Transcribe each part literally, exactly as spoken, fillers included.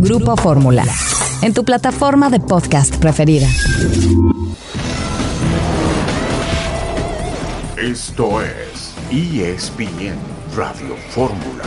Grupo Fórmula, en tu plataforma de podcast preferida. Esto es E S P N Radio Fórmula.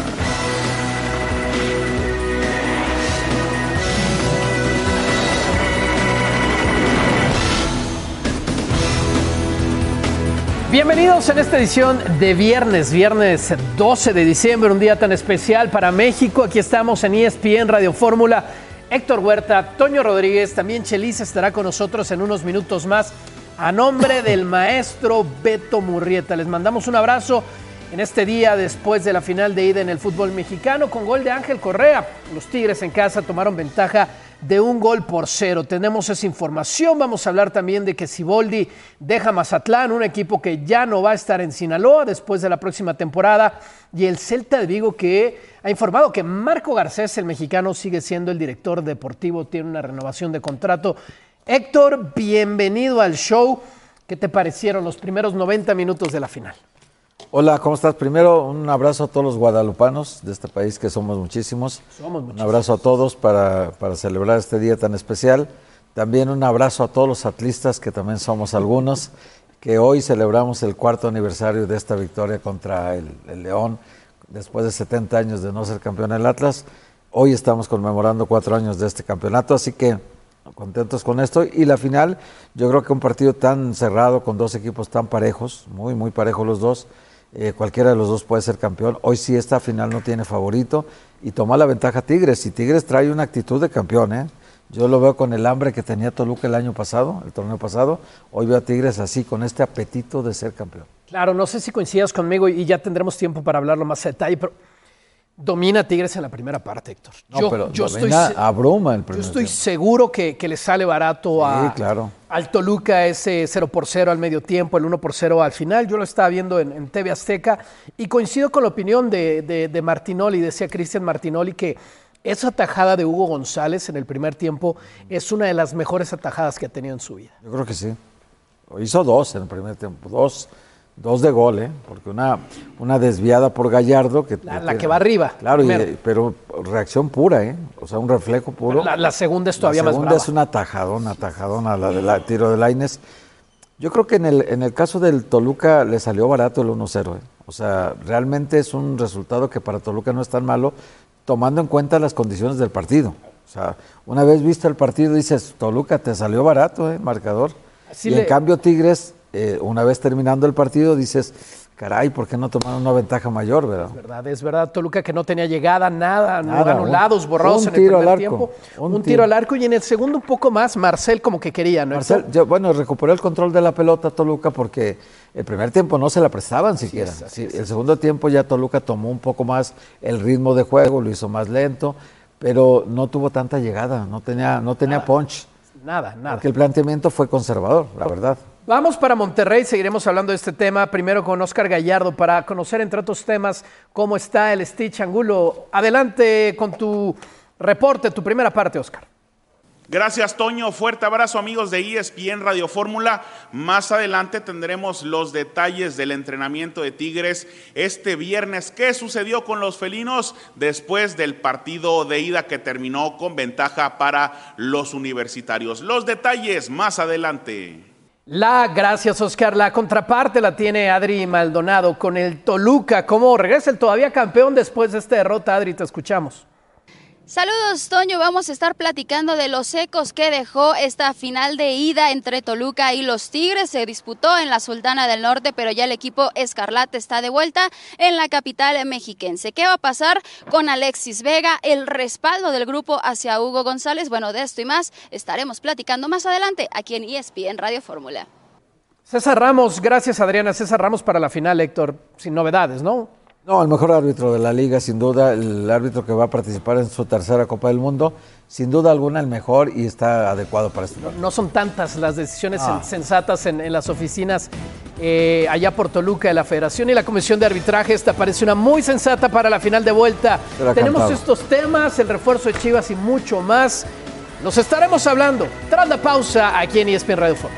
Bienvenidos en esta edición de viernes, viernes doce de diciembre, un día tan especial para México. Aquí estamos en E S P N Radio Fórmula. Héctor Huerta, Toño Rodríguez, también Chelis estará con nosotros en unos minutos más. A nombre del maestro Beto Murrieta, les mandamos un abrazo en este día después de la final de ida en el fútbol mexicano con gol de Ángel Correa. Los Tigres en casa tomaron ventaja de un gol por cero. Tenemos esa información. Vamos a hablar también de que Siboldi deja Mazatlán, un equipo que ya no va a estar en Sinaloa después de la próxima temporada. Y el Celta de Vigo, que ha informado que Marco Garcés, el mexicano, sigue siendo el director deportivo, tiene una renovación de contrato. Héctor, bienvenido al show. ¿Qué te parecieron los primeros noventa minutos de la final? Hola, ¿cómo estás? Primero, un abrazo a todos los guadalupanos de este país, que somos muchísimos. Somos muchísimos. Un abrazo a todos para, para celebrar este día tan especial. También un abrazo a todos los atlistas, que también somos algunos, que hoy celebramos el cuarto aniversario de esta victoria contra el, el León, después de setenta años de no ser campeón el Atlas. Hoy estamos conmemorando cuatro años de este campeonato, así que contentos con esto. Y la final, yo creo que un partido tan cerrado, con dos equipos tan parejos, muy, muy parejos los dos, eh, cualquiera de los dos puede ser campeón. Hoy sí esta final no tiene favorito y toma la ventaja Tigres, y Tigres trae una actitud de campeón, ¿eh? Yo lo veo con el hambre que tenía Toluca el año pasado, el torneo pasado. Hoy veo a Tigres así, con este apetito de ser campeón. Claro, no sé si coincidas conmigo y ya tendremos tiempo para hablarlo más a detalle, pero domina Tigres en la primera parte, Héctor. No, yo, pero yo estoy abruma el primer Yo estoy tiempo. seguro que, que le sale barato a, sí, claro. al Toluca ese cero por cero al medio tiempo, el uno por cero al final. Yo lo estaba viendo en, en T V Azteca y coincido con la opinión de, de, de Martinoli. Decía Cristian Martinoli que esa atajada de Hugo González en el primer tiempo es una de las mejores atajadas que ha tenido en su vida. Yo creo que sí. Hizo dos en el primer tiempo, dos. Dos de gol, ¿eh? Porque una, una desviada por Gallardo. Que, la, la que va arriba. Claro, y, pero reacción pura, ¿eh? O sea, un reflejo puro. La, la segunda es todavía más brava. La segunda es una atajadona, atajadona, la del tiro de Lainez. Yo creo que en el, en el caso del Toluca le salió barato el uno cero, ¿eh? O sea, realmente es un resultado que para Toluca no es tan malo, tomando en cuenta las condiciones del partido. O sea, una vez visto el partido dices, Toluca te salió barato, ¿eh? Marcador. Así y le... en cambio Tigres... Eh, una vez terminando el partido dices, caray, ¿por qué no tomaron una ventaja mayor, verdad? Es verdad, es verdad. Toluca que no tenía llegada, nada, nada anulados, borrados un en el tiro primer al arco, tiempo. Un, un tiro. tiro al arco y en el segundo un poco más, Marcel como que quería, ¿no? Marcel, yo, bueno, recuperó el control de la pelota Toluca porque el primer tiempo no se la prestaban así siquiera. Es, sí, es. El segundo tiempo ya Toluca tomó un poco más el ritmo de juego, lo hizo más lento, pero no tuvo tanta llegada, no tenía, no tenía nada, punch. Nada, nada. Porque el planteamiento fue conservador, la verdad. Vamos para Monterrey, seguiremos hablando de este tema, primero con Oscar Gallardo, para conocer, entre otros temas, cómo está el Stitch Angulo. Adelante con tu reporte, tu primera parte, Oscar. Gracias, Toño. Fuerte abrazo, amigos de E S P N Radio Fórmula. Más adelante tendremos los detalles del entrenamiento de Tigres este viernes. ¿Qué sucedió con los felinos después del partido de ida que terminó con ventaja para los universitarios? Los detalles más adelante. La, gracias Oscar, la contraparte la tiene Adri Maldonado con el Toluca. ¿Cómo regresa el todavía campeón después de esta derrota? Adri, te escuchamos. Saludos, Toño. Vamos a estar platicando de los ecos que dejó esta final de ida entre Toluca y los Tigres. Se disputó en la Sultana del Norte, pero ya el equipo escarlata está de vuelta en la capital mexiquense. ¿Qué va a pasar con Alexis Vega? El respaldo del grupo hacia Hugo González. Bueno, de esto y más estaremos platicando más adelante aquí en E S P N Radio Fórmula. César Ramos, gracias Adriana. César Ramos para la final, Héctor. Sin novedades, ¿no? No, el mejor árbitro de la liga, sin duda, el árbitro que va a participar en su tercera Copa del Mundo, sin duda alguna el mejor y está adecuado para este partido. No son tantas las decisiones ah. sensatas en, en las oficinas eh, allá por Toluca de la Federación y la Comisión de Arbitraje. Esta parece una muy sensata para la final de vuelta. Tenemos cantado. Estos temas, el refuerzo de Chivas y mucho más. Nos estaremos hablando tras la pausa aquí en E S P N Radio Fórmula.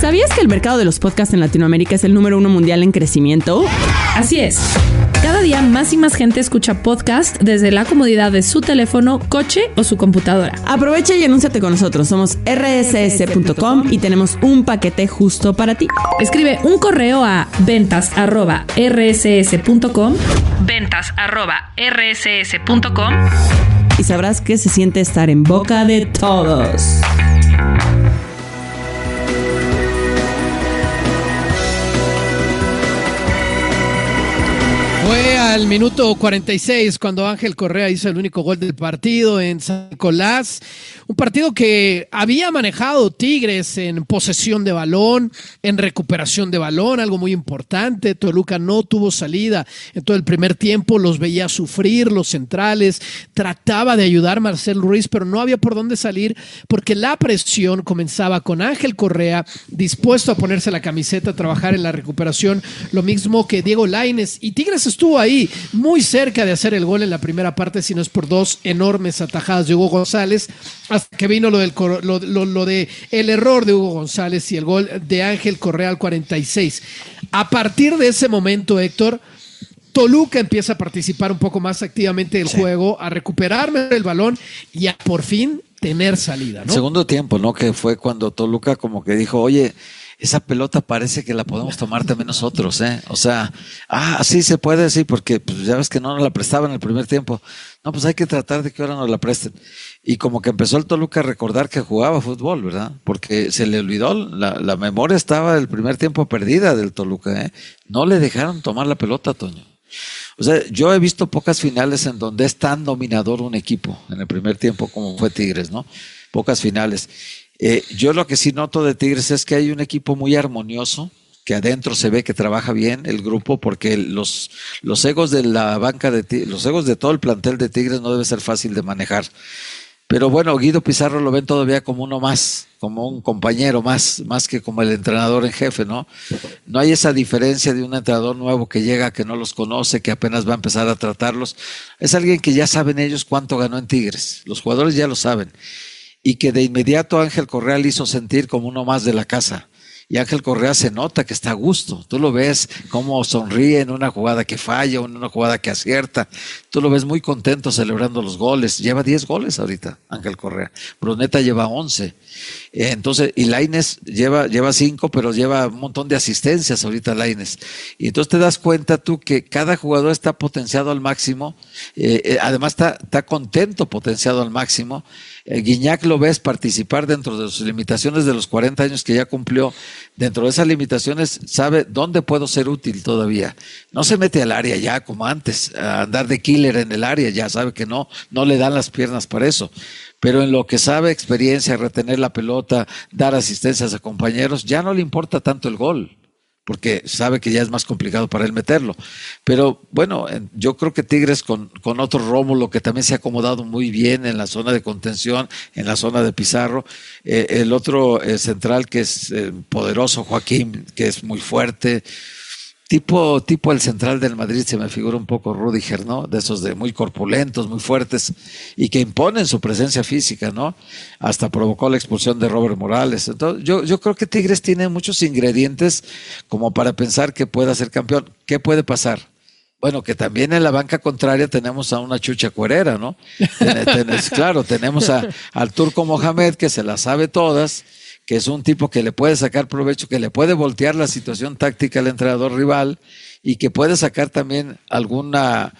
¿Sabías que el mercado de los podcasts en Latinoamérica es el número uno mundial en crecimiento? Así es. Cada día más y más gente escucha podcast desde la comodidad de su teléfono, coche o su computadora. Aprovecha y anúnciate con nosotros. Somos erre ese ese punto com y tenemos un paquete justo para ti. Escribe un correo a ventas arroba erre ese ese punto com, ventas arroba erre ese ese punto com y sabrás que se siente estar en boca de todos. Fue al minuto cuarenta y seis cuando Ángel Correa hizo el único gol del partido en San Nicolás. Un partido que había manejado Tigres en posesión de balón, en recuperación de balón, algo muy importante. Toluca no tuvo salida en todo el primer tiempo, los veía sufrir, los centrales. Trataba de ayudar Marcel Ruiz, pero no había por dónde salir porque la presión comenzaba con Ángel Correa dispuesto a ponerse la camiseta, a trabajar en la recuperación, lo mismo que Diego Lainez. Y Tigres estuvo ahí muy cerca de hacer el gol en la primera parte, si no es por dos enormes atajadas de Hugo González, hasta que vino lo del lo, lo, lo de el error de Hugo González y el gol de Ángel Correa al cuarenta y seis. A partir de ese momento, Héctor, Toluca empieza a participar un poco más activamente del sí. juego, a recuperar el balón y a por fin tener salida, ¿no? Segundo tiempo, ¿no? Que fue cuando Toluca como que dijo, oye, esa pelota parece que la podemos tomar también nosotros, ¿eh? O sea, ah, sí se puede, sí, porque pues, ya ves que no nos la prestaban en el primer tiempo. No, pues hay que tratar de que ahora nos la presten. Y como que empezó el Toluca a recordar que jugaba fútbol, ¿verdad? Porque se le olvidó, la, la memoria estaba del primer tiempo perdida del Toluca, ¿eh? No le dejaron tomar la pelota, Toño. O sea, yo he visto pocas finales en donde es tan dominador un equipo en el primer tiempo como fue Tigres, ¿no? Pocas finales. Eh, yo lo que sí noto de Tigres es que hay un equipo muy armonioso, que adentro se ve que trabaja bien el grupo, porque los, los egos de la banca de Tigres, los egos de todo el plantel de Tigres no debe ser fácil de manejar. Pero bueno, Guido Pizarro lo ven todavía como uno más, como un compañero más, más que como el entrenador en jefe, ¿no? No hay esa diferencia de un entrenador nuevo que llega, que no los conoce, que apenas va a empezar a tratarlos. Es alguien que ya saben ellos cuánto ganó en Tigres. Los jugadores ya lo saben. Y que de inmediato Ángel Correa le hizo sentir como uno más de la casa. Y Ángel Correa se nota que está a gusto. Tú lo ves cómo sonríe en una jugada que falla, en una jugada que acierta. Tú lo ves muy contento celebrando los goles. Lleva diez goles ahorita, Ángel Correa. Bruneta lleva once. Eh, entonces, y Lainez lleva, lleva cinco, pero lleva un montón de asistencias ahorita Lainez. Y entonces te das cuenta tú que cada jugador está potenciado al máximo. Eh, eh, además está, está contento, potenciado al máximo. Eh, Guiñac lo ves participar dentro de sus limitaciones de los cuarenta años que ya cumplió. Dentro de esas limitaciones sabe dónde puedo ser útil todavía. No se mete al área ya como antes, a andar de killer en el área, ya sabe que no, no le dan las piernas para eso. Pero en lo que sabe, experiencia, retener la pelota, dar asistencias a compañeros, ya no le importa tanto el gol, porque sabe que ya es más complicado para él meterlo. Pero bueno, yo creo que Tigres con, con otro Rómulo que también se ha acomodado muy bien en la zona de contención, en la zona de Pizarro, eh, el otro eh, central que es eh, poderoso, Joaquín, que es muy fuerte, tipo, tipo el central del Madrid, se me figura un poco Rüdiger, ¿no? De esos de muy corpulentos, muy fuertes y que imponen su presencia física, ¿no? Hasta provocó la expulsión de Robert Morales. Entonces, yo, yo creo que Tigres tiene muchos ingredientes como para pensar que pueda ser campeón. ¿Qué puede pasar? Bueno, que también en la banca contraria tenemos a una chucha cuerera, ¿no? Ten, tenés, claro, tenemos a, al Turco Mohamed, que se las sabe todas, que es un tipo que le puede sacar provecho, que le puede voltear la situación táctica al entrenador rival y que puede sacar también alguna,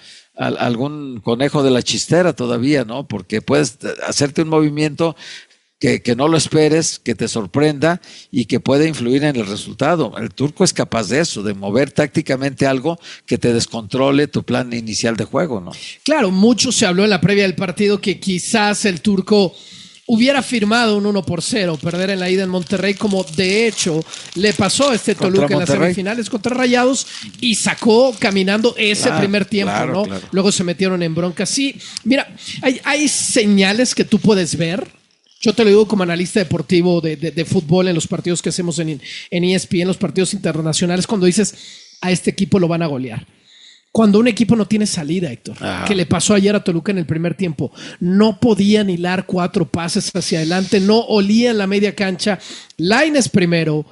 algún conejo de la chistera todavía, ¿no? Porque puedes hacerte un movimiento que, que no lo esperes, que te sorprenda y que puede influir en el resultado. El Turco es capaz de eso, de mover tácticamente algo que te descontrole tu plan inicial de juego, ¿no? Claro, mucho se habló en la previa del partido que quizás el Turco hubiera firmado un uno por cero, perder en la ida en Monterrey, como de hecho le pasó a este Toluca en las semifinales contra Rayados y sacó caminando ese claro, primer tiempo, claro, ¿no? Claro. Luego se metieron en bronca. Sí, mira, hay, hay señales que tú puedes ver. Yo te lo digo como analista deportivo de, de, de fútbol en los partidos que hacemos en, en E S P N, en los partidos internacionales, cuando dices, a este equipo lo van a golear. Cuando un equipo no tiene salida, Héctor, Ajá. que le pasó ayer a Toluca en el primer tiempo, no podían hilar cuatro pases hacia adelante, no olían la media cancha. Lainez primero,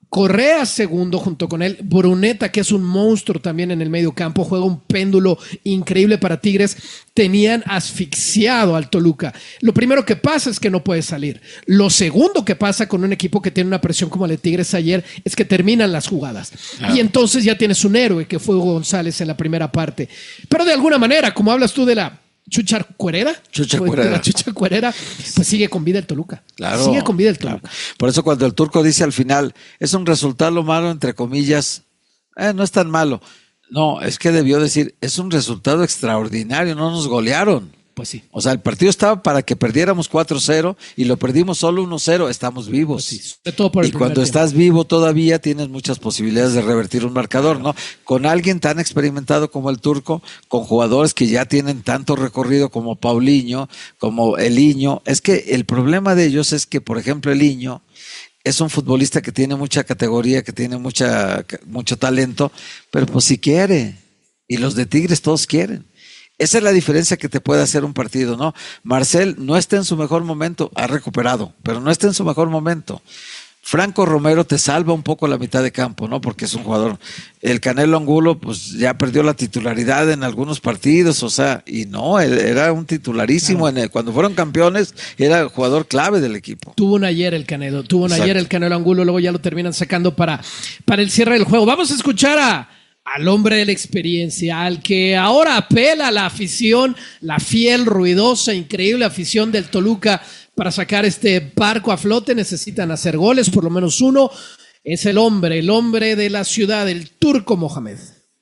Correa segundo junto con él, Bruneta, que es un monstruo también en el medio campo, juega un péndulo increíble para Tigres. Tenían asfixiado al Toluca. Lo primero que pasa es que no puede salir. Lo segundo que pasa con un equipo que tiene una presión como la de Tigres ayer es que terminan las jugadas. Ah. Y entonces ya tienes un héroe que fue Hugo González en la primera parte. Pero de alguna manera, como hablas tú de la Chucha Cuerera, Chucha Cuerera. Chucha Cuerera, pues sigue con vida el Toluca. Claro. Sigue con vida el Toluca. Claro. Por eso cuando el Turco dice al final, es un resultado malo, entre comillas, eh, no es tan malo. No, es que debió decir, es un resultado extraordinario, no nos golearon. Pues sí. O sea, el partido estaba para que perdiéramos cuatro cero y lo perdimos solo uno cero, estamos vivos. Pues sí, sobre todo por el y cuando tiempo. Estás vivo todavía tienes muchas posibilidades de revertir un marcador, claro. ¿no? Con alguien tan experimentado como el Turco, con jugadores que ya tienen tanto recorrido como Paulinho, como Eliño. Es que el problema de ellos es que, por ejemplo, Eliño es un futbolista que tiene mucha categoría, que tiene mucha, mucho talento, pero pues si quiere. Y los de Tigres todos quieren. Esa es la diferencia que te puede hacer un partido, ¿no? Marcel no está en su mejor momento, ha recuperado, pero no está en su mejor momento. Franco Romero te salva un poco la mitad de campo, ¿no? Porque es un jugador. El Canelo Angulo, pues ya perdió la titularidad en algunos partidos, o sea, y no, él era un titularísimo. Claro. En el, cuando fueron campeones, era el jugador clave del equipo. Tuvo un ayer el Canelo, tuvo un Exacto. ayer el Canelo Angulo, luego ya lo terminan sacando para, para el cierre del juego. Vamos a escuchar a. Al hombre de la experiencia, al que ahora apela a la afición, la fiel, ruidosa, increíble afición del Toluca para sacar este barco a flote. Necesitan hacer goles, por lo menos uno. Es el hombre, el hombre de la ciudad, el Turco Mohamed.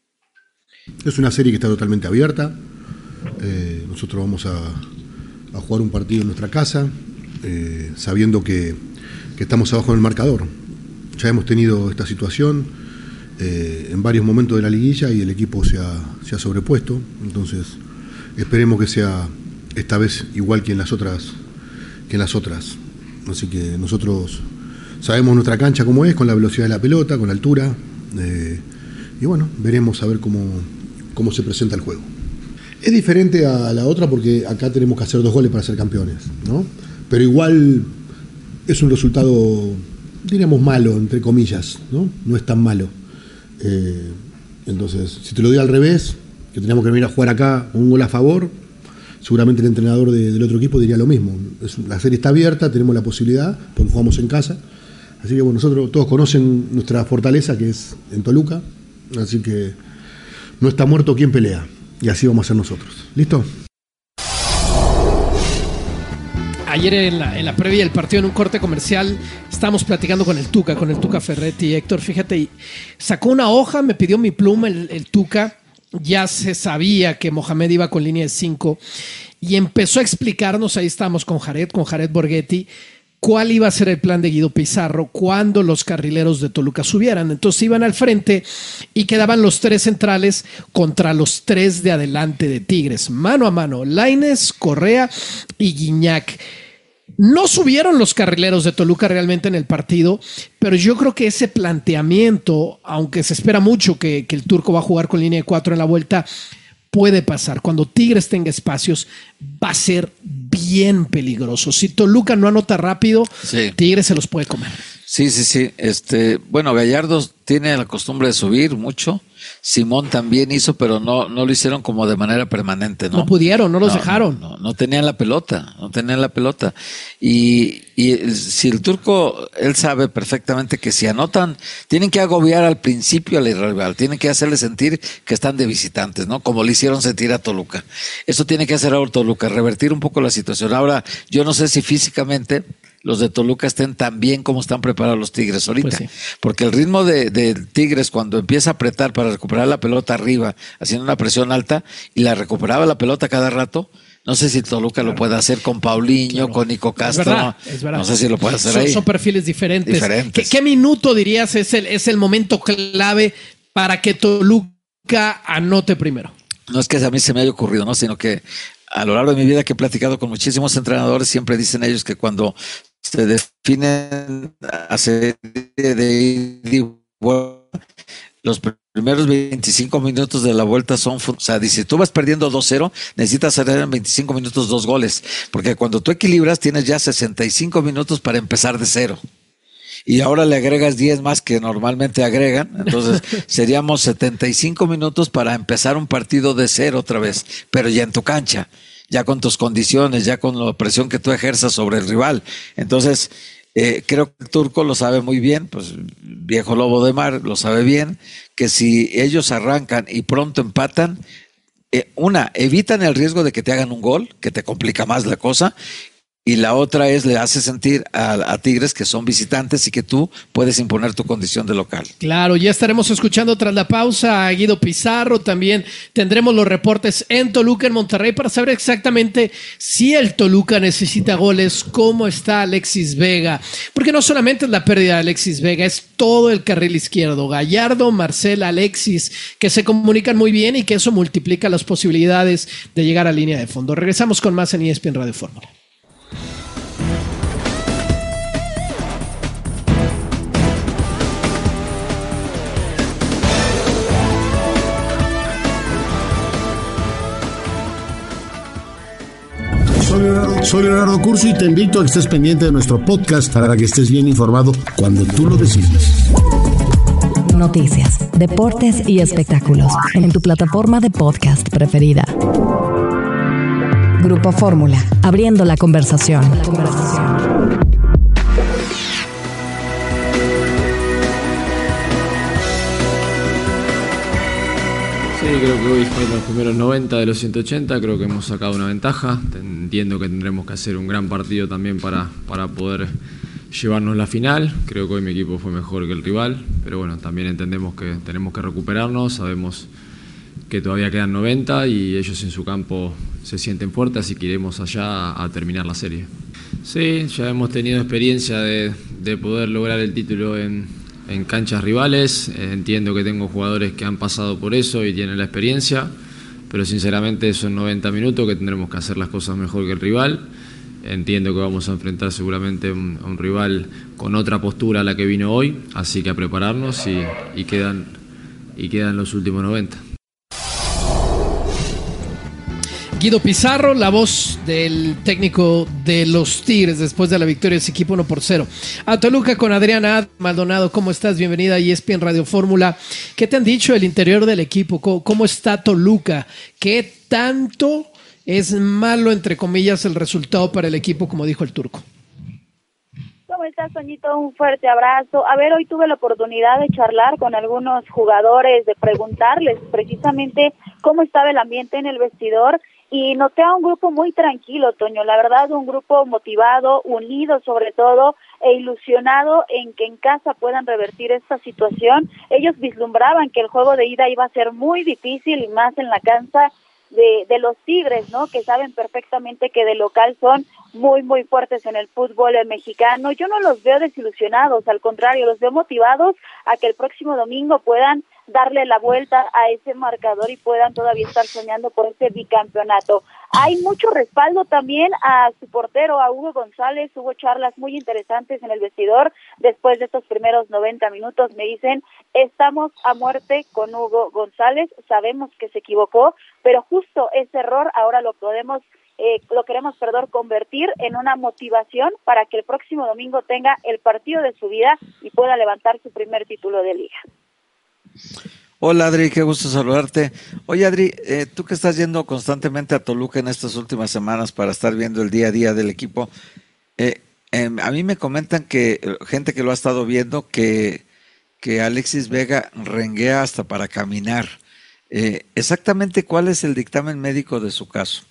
Es una serie que está totalmente abierta. Eh, nosotros vamos a, a jugar un partido en nuestra casa, eh, sabiendo que, que estamos abajo en el marcador. Ya hemos tenido esta situación. Eh, en varios momentos de la liguilla y el equipo se ha, se ha sobrepuesto, entonces esperemos que sea esta vez igual que en las otras que en las otras. Así que nosotros sabemos nuestra cancha cómo es, con la velocidad de la pelota, con la altura, eh, y bueno, veremos a ver cómo, cómo se presenta el juego. Es diferente a la otra porque acá tenemos que hacer dos goles para ser campeones, ¿no? Pero igual es un resultado, diríamos, malo, entre comillas, ¿no? No es tan malo. Eh, entonces, si te lo digo al revés, que tenemos que venir a jugar acá un gol a favor, seguramente el entrenador de, del otro equipo diría lo mismo. Es, la serie está abierta, tenemos la posibilidad, porque jugamos en casa. Así que bueno, nosotros todos conocen nuestra fortaleza, que es en Toluca. Así que no está muerto quien pelea. Y así vamos a ser nosotros. ¿Listo? Ayer en la, en la previa del partido, en un corte comercial, estábamos platicando con el Tuca, con el Tuca Ferretti. Héctor, fíjate, y sacó una hoja, me pidió mi pluma el, el Tuca. Ya se sabía que Mohamed iba con línea de cinco y empezó a explicarnos, ahí estábamos con Jared, con Jared Borghetti, cuál iba a ser el plan de Guido Pizarro cuando los carrileros de Toluca subieran. Entonces iban al frente y quedaban los tres centrales contra los tres de adelante de Tigres, mano a mano, Lainez, Correa y Guiñac. No subieron los carrileros de Toluca realmente en el partido, pero yo creo que ese planteamiento, aunque se espera mucho que, que el Turco va a jugar con línea de cuatro en la vuelta, puede pasar. Cuando Tigres tenga espacios, va a ser bien peligroso. Si Toluca no anota rápido, sí. Tigres se los puede comer. Sí, sí, sí. Este, bueno, Gallardo tiene la costumbre de subir mucho. Simón también hizo, pero no, no lo hicieron como de manera permanente, ¿no? No pudieron, no los no, dejaron. No, no, no tenían la pelota, no tenían la pelota. Y, y si el Turco, él sabe perfectamente que si anotan, tienen que agobiar al principio al rival, tienen que hacerle sentir que están de visitantes, ¿no? Como le hicieron sentir a Toluca. Eso tiene que hacer ahora Toluca, revertir un poco la situación. Ahora, yo no sé si físicamente los de Toluca estén tan bien como están preparados los Tigres ahorita. Pues sí. Porque el ritmo de, de Tigres cuando empieza a apretar para recuperar la pelota arriba, haciendo una presión alta, y la recuperaba la pelota cada rato, no sé si Toluca claro. lo puede hacer con Paulinho, claro. con Nico Castro. Es verdad, es verdad. No sé si lo puede hacer son, ahí. Son perfiles diferentes. diferentes. ¿Qué, ¿Qué minuto dirías es el, es el momento clave para que Toluca anote primero? No es que a mí se me haya ocurrido, ¿no? Sino que a lo largo de mi vida que he platicado con muchísimos entrenadores, siempre dicen ellos que cuando se definen a serie de ida y vuelta, los primeros veinticinco minutos de la vuelta son, o sea, dice, tú vas perdiendo dos cero, necesitas hacer en veinticinco minutos dos goles, porque cuando tú equilibras tienes ya sesenta y cinco minutos para empezar de cero. y ahora le agregas diez más que normalmente agregan, entonces seríamos setenta y cinco minutos para empezar un partido de cero otra vez, pero ya en tu cancha, ya con tus condiciones, ya con la presión que tú ejerzas sobre el rival. Entonces, eh, creo que el Turco lo sabe muy bien, pues viejo lobo de mar, lo sabe bien, que si ellos arrancan y pronto empatan, eh, una, evitan el riesgo de que te hagan un gol, que te complica más la cosa, y la otra es, le hace sentir a, a Tigres que son visitantes y que tú puedes imponer tu condición de local. Claro, ya estaremos escuchando tras la pausa a Guido Pizarro, también tendremos los reportes en Toluca, en Monterrey, para saber exactamente si el Toluca necesita goles, cómo está Alexis Vega, porque no solamente es la pérdida de Alexis Vega, es todo el carril izquierdo, Gallardo, Marcel, Alexis, que se comunican muy bien y que eso multiplica las posibilidades de llegar a línea de fondo. Regresamos con más en E S P N Radio Fórmula. Soy Leonardo Curso y te invito a que estés pendiente de nuestro podcast para que estés bien informado cuando tú lo decidas. Noticias, deportes y espectáculos en tu plataforma de podcast preferida. Grupo Fórmula, abriendo la conversación. La conversación. Sí, creo que hoy fueron los primeros noventa de los ciento ochenta, creo que hemos sacado una ventaja. Entiendo que tendremos que hacer un gran partido también para, para poder llevarnos la final. Creo que hoy mi equipo fue mejor que el rival, pero bueno, también entendemos que tenemos que recuperarnos, sabemos que todavía quedan noventa y ellos en su campo se sienten fuertes, así que iremos allá a, a terminar la serie. Sí, ya hemos tenido experiencia de, de poder lograr el título en, en canchas rivales. Entiendo que tengo jugadores que han pasado por eso y tienen la experiencia, pero sinceramente son noventa minutos que tendremos que hacer las cosas mejor que el rival. Entiendo que vamos a enfrentar seguramente a un, a un rival con otra postura a la que vino hoy, así que a prepararnos y, y, quedan, y quedan los últimos noventa. Guido Pizarro, la voz del técnico de los Tigres después de la victoria de ese equipo uno por cero. A Toluca con Adriana Maldonado, ¿cómo estás? Bienvenida a E S P N Radio Fórmula. ¿Qué te han dicho el interior del equipo? ¿Cómo, cómo está Toluca? ¿Qué tanto es malo, entre comillas, el resultado para el equipo, como dijo el Turco? ¿Cómo estás, Toñito? Un fuerte abrazo. A ver, hoy tuve la oportunidad de charlar con algunos jugadores, de preguntarles precisamente cómo estaba el ambiente en el vestidor, y noté a un grupo muy tranquilo, Toño, la verdad, un grupo motivado, unido sobre todo, e ilusionado en que en casa puedan revertir esta situación. Ellos vislumbraban que el juego de ida iba a ser muy difícil, y más en la cancha de, de los Tigres, ¿no?, que saben perfectamente que de local son muy, muy fuertes en el fútbol mexicano. Yo no los veo desilusionados, al contrario, los veo motivados a que el próximo domingo puedan darle la vuelta a ese marcador y puedan todavía estar soñando por ese bicampeonato. Hay mucho respaldo también a su portero, a Hugo González. Hubo charlas muy interesantes en el vestidor después de estos primeros noventa minutos. Me dicen, estamos a muerte con Hugo González, sabemos que se equivocó, pero justo ese error ahora lo podemos Eh, lo queremos, perdón, convertir en una motivación para que el próximo domingo tenga el partido de su vida y pueda levantar su primer título de liga. Hola Adri, qué gusto saludarte. Oye Adri, eh, tú que estás yendo constantemente a Toluca en estas últimas semanas para estar viendo el día a día del equipo, eh, eh, a mí me comentan que gente que lo ha estado viendo que, que Alexis Vega renguea hasta para caminar. Eh, exactamente, ¿cuál es el dictamen médico de su caso?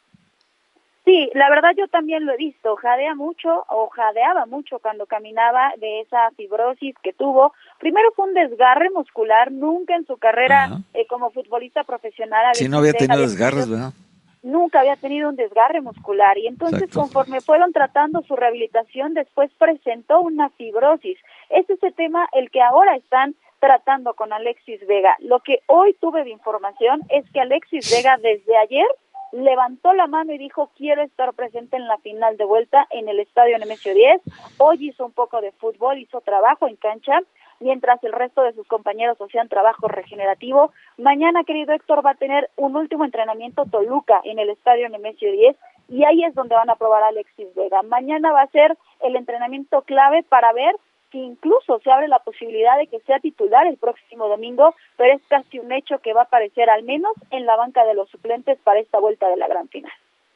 Sí, la verdad yo también lo he visto, jadea mucho o jadeaba mucho cuando caminaba de esa fibrosis que tuvo. Primero fue un desgarre muscular, nunca en su carrera eh, como futbolista profesional. Sí, no había tenido había desgarres, tenido, ¿verdad? Nunca había tenido un desgarre muscular y entonces Exacto. conforme fueron tratando su rehabilitación, después presentó una fibrosis. Este es el tema el que ahora están tratando con Alexis Vega. Lo que hoy tuve de información es que Alexis Vega desde ayer levantó la mano y dijo, quiero estar presente en la final de vuelta en el estadio Nemesio diez. Hoy hizo un poco de fútbol, hizo trabajo en cancha, mientras el resto de sus compañeros hacían trabajo regenerativo. Mañana, querido Héctor, va a tener un último entrenamiento Toluca en el estadio Nemesio diez, y ahí es donde van a probar a Alexis Vega. Mañana va a ser el entrenamiento clave para ver que incluso se abre la posibilidad de que sea titular el próximo domingo, pero es casi un hecho que va a aparecer al menos en la banca de los suplentes para esta vuelta de la gran final.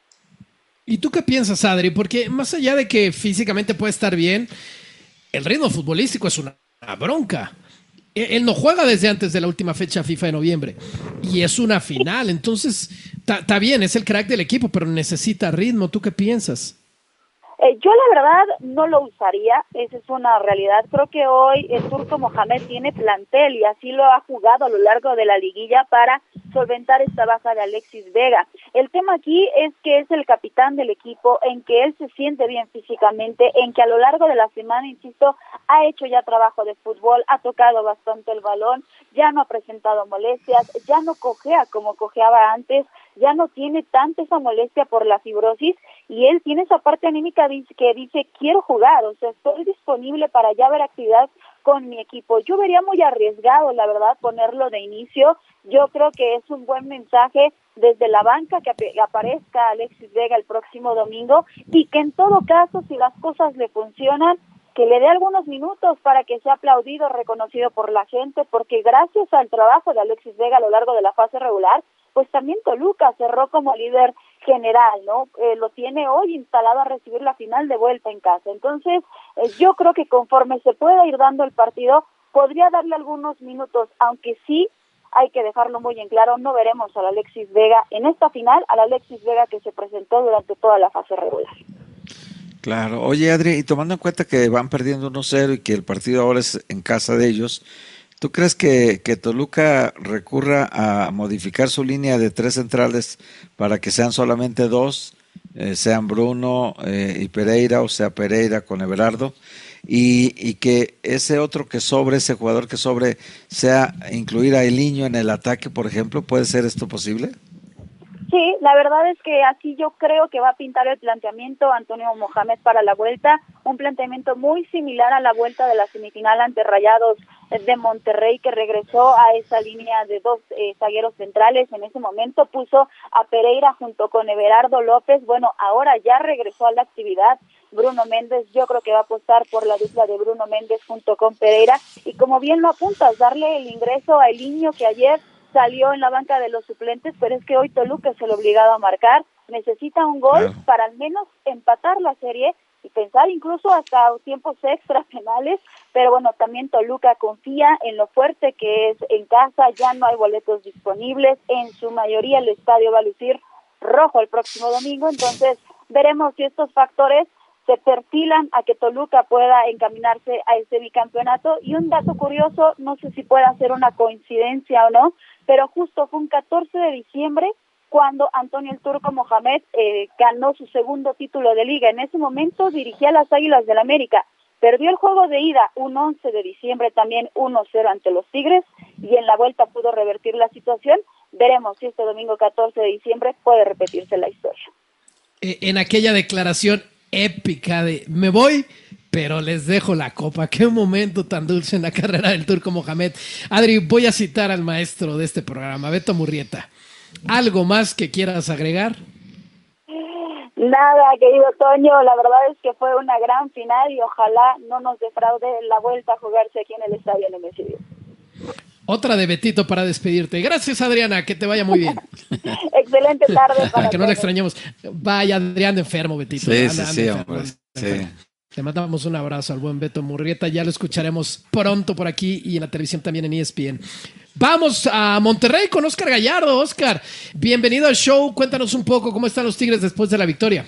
¿Y tú qué piensas, Adri? Porque más allá de que físicamente puede estar bien, el ritmo futbolístico es una bronca. Él no juega desde antes de la última fecha FIFA de noviembre y es una final, entonces está bien, es el crack del equipo, pero necesita ritmo. ¿Tú qué piensas? Eh, yo la verdad no lo usaría, esa es una realidad. Creo que hoy el Turco Mohamed tiene plantel y así lo ha jugado a lo largo de la liguilla para solventar esta baja de Alexis Vega. El tema aquí es que es el capitán del equipo, en que él se siente bien físicamente, en que a lo largo de la semana, insisto, ha hecho ya trabajo de fútbol, ha tocado bastante el balón, ya no ha presentado molestias, ya no cojea como cojeaba antes, ya no tiene tanta esa molestia por la fibrosis y él tiene esa parte anímica que dice quiero jugar, o sea, estoy disponible para ya ver actividad con mi equipo. Yo vería muy arriesgado, la verdad, ponerlo de inicio. Yo creo que es un buen mensaje desde la banca que ap- aparezca Alexis Vega el próximo domingo y que en todo caso, si las cosas le funcionan, que le dé algunos minutos para que sea aplaudido, reconocido por la gente, porque gracias al trabajo de Alexis Vega a lo largo de la fase regular, pues también Toluca cerró como líder general, ¿no? Eh, lo tiene hoy instalado a recibir la final de vuelta en casa. Entonces, eh, yo creo que conforme se pueda ir dando el partido, podría darle algunos minutos, aunque sí hay que dejarlo muy en claro, no veremos al Alexis Vega en esta final, al Alexis Vega que se presentó durante toda la fase regular. Claro. Oye, Adri, y tomando en cuenta que van perdiendo uno cero y que el partido ahora es en casa de ellos, ¿tú crees que, que Toluca recurra a modificar su línea de tres centrales para que sean solamente dos, eh, sean Bruno eh, y Pereira, o sea, Pereira con Everardo, y, y que ese otro que sobre, ese jugador que sobre, sea incluir a Eliño en el ataque, por ejemplo? ¿Puede ser esto posible? Sí, la verdad es que así yo creo que va a pintar el planteamiento Antonio Mohamed para la vuelta, un planteamiento muy similar a la vuelta de la semifinal ante Rayados de Monterrey, que regresó a esa línea de dos eh, zagueros centrales. En ese momento puso a Pereira junto con Everardo López. Bueno, ahora ya regresó a la actividad Bruno Méndez. Yo creo que va a apostar por la dupla de Bruno Méndez junto con Pereira, y como bien lo apuntas, darle el ingreso a Eliño, que ayer salió en la banca de los suplentes, pero es que hoy Toluca es el obligado a marcar, necesita un gol claro. para al menos empatar la serie y pensar incluso hasta tiempos extra penales, pero bueno, también Toluca confía en lo fuerte que es en casa, ya no hay boletos disponibles, en su mayoría el estadio va a lucir rojo el próximo domingo, entonces veremos si estos factores se perfilan a que Toluca pueda encaminarse a ese bicampeonato. Y un dato curioso, no sé si puede ser una coincidencia o no, pero justo fue un catorce de diciembre cuando Antonio el Turco Mohamed eh, ganó su segundo título de liga. En ese momento dirigía a las Águilas del América, perdió el juego de ida un once de diciembre también uno cero ante los Tigres, y en la vuelta pudo revertir la situación. Veremos si este domingo catorce de diciembre puede repetirse la historia. Eh, en aquella declaración épica de me voy, pero les dejo la copa. Qué momento tan dulce en la carrera del Turco Mohamed. Adri, voy a citar al maestro de este programa, Beto Murrieta. ¿Algo más que quieras agregar? Nada, querido Toño, la verdad es que fue una gran final y ojalá no nos defraude la vuelta a jugarse aquí en el estadio Nemesio. Otra de Betito para despedirte. Gracias, Adriana, que te vaya muy bien. Excelente tarde para, para que no todos. la extrañemos. Vaya, Adrián enfermo, Betito. Sí, anda, sí, anda sí, enfermo, hombre, enfermo. sí. Le mandamos un abrazo al buen Beto Murrieta. Ya lo escucharemos pronto por aquí y en la televisión también en E S P N. Vamos a Monterrey con Oscar Gallardo. Oscar, bienvenido al show. Cuéntanos un poco cómo están los Tigres después de la victoria.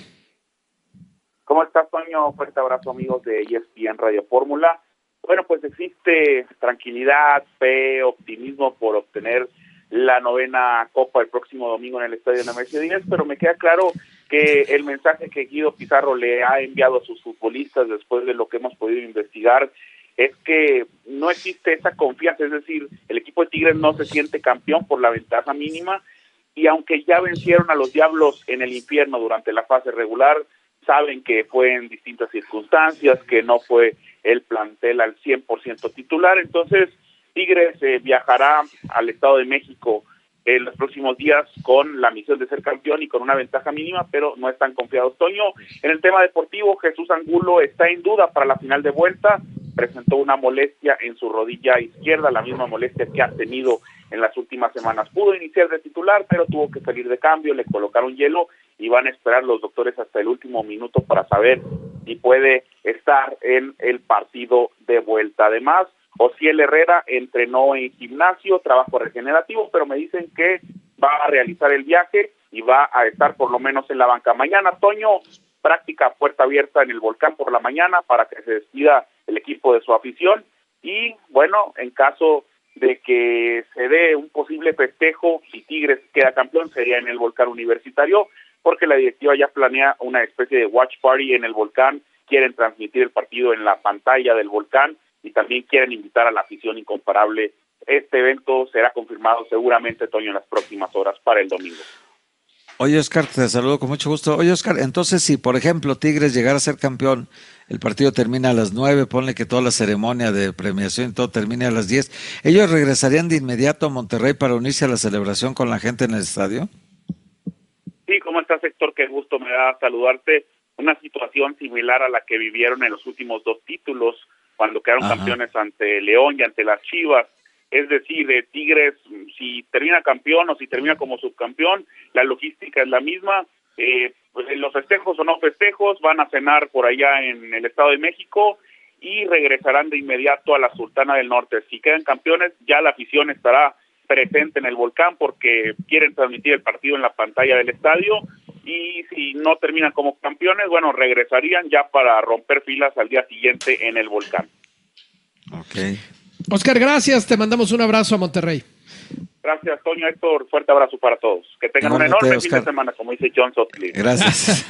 ¿Cómo estás, Toño? Fuerte abrazo, amigos de E S P N Radio Fórmula. Bueno, pues existe tranquilidad, fe, optimismo por obtener la novena Copa el próximo domingo en el Estadio Nemesio Díaz, pero me queda claro que el mensaje que Guido Pizarro le ha enviado a sus futbolistas después de lo que hemos podido investigar es que no existe esa confianza, es decir, el equipo de Tigres no se siente campeón por la ventaja mínima, y aunque ya vencieron a los Diablos en el infierno durante la fase regular, saben que fue en distintas circunstancias, que no fue el plantel al cien por ciento titular. Entonces Tigres eh, viajará al Estado de México en los próximos días con la misión de ser campeón y con una ventaja mínima, pero no están confiados. Toño, en el tema deportivo, Jesús Angulo está en duda para la final de vuelta, presentó una molestia en su rodilla izquierda, la misma molestia que ha tenido en las últimas semanas. Pudo iniciar de titular, pero tuvo que salir de cambio, le colocaron hielo y van a esperar los doctores hasta el último minuto para saber si puede estar en el partido de vuelta. Además, Osiel Herrera entrenó en gimnasio, trabajo regenerativo, pero me dicen que va a realizar el viaje y va a estar por lo menos en la banca. Mañana, Toño, práctica puerta abierta en el Volcán por la mañana para que se despida el equipo de su afición y, bueno, en caso de que se dé un posible festejo, si Tigres queda campeón, sería en el Volcán Universitario, porque la directiva ya planea una especie de watch party en el Volcán, quieren transmitir el partido en la pantalla del Volcán y también quieren invitar a la afición incomparable. Este evento será confirmado seguramente, Toño, en las próximas horas para el domingo. Oye, Oscar, te saludo con mucho gusto. Oye, Oscar, entonces si, por ejemplo, Tigres llegara a ser campeón, el partido termina a las nueve, ponle que toda la ceremonia de premiación y todo termine a las diez, ¿ellos regresarían de inmediato a Monterrey para unirse a la celebración con la gente en el estadio? Sí, ¿cómo estás, Héctor? Qué gusto me da saludarte. Una situación similar a la que vivieron en los últimos dos títulos, cuando quedaron Ajá. campeones ante León y ante las Chivas. Es decir, de Tigres, si termina campeón o si termina como subcampeón, la logística es la misma. Eh, pues los festejos o no festejos, van a cenar por allá en el Estado de México y regresarán de inmediato a la Sultana del Norte. Si quedan campeones, ya la afición estará presente en el Volcán porque quieren transmitir el partido en la pantalla del estadio, y si no terminan como campeones, bueno, regresarían ya para romper filas al día siguiente en el Volcán. Ok. Oscar, gracias, te mandamos un abrazo a Monterrey. Gracias, Toño, Héctor, fuerte abrazo para todos. Que tengan un enorme Oscar. fin de semana, como dice John Sutcliffe. Gracias.